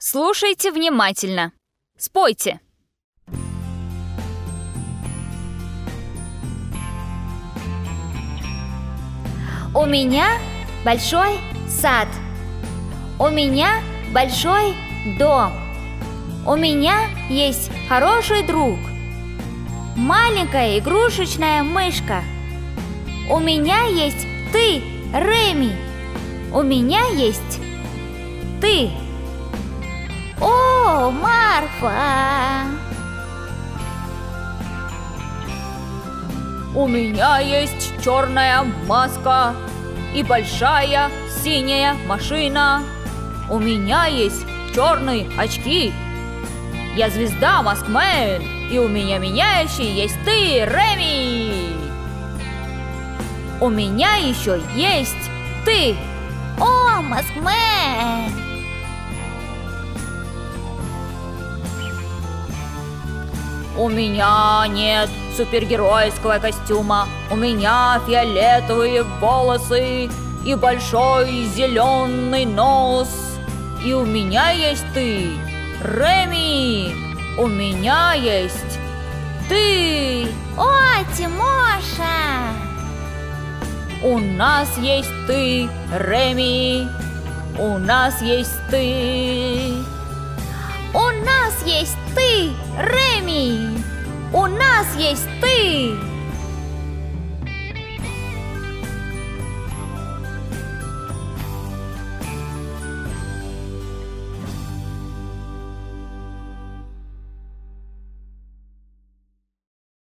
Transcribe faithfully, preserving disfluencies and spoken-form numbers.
Слушайте внимательно. Спойте. У меня большой сад. У меня большой дом. У меня есть хороший друг. Маленькая игрушечная мышка. У меня есть ты, Реми. У меня есть ты. О, Марфа! У меня есть черная маска и большая синяя машина. У меня есть черные очки. Я звезда Маскмэн, и у меня меняющий есть ты, Реми. У меня еще есть ты. О, Маскмэн! У меня нет супергеройского костюма. У меня фиолетовые волосы и большой зеленый нос. И у меня есть ты, Реми. У меня есть ты. О, Тимоша! У нас есть ты, Реми. У нас есть ты. У нас есть ты, Реми! У нас есть ты!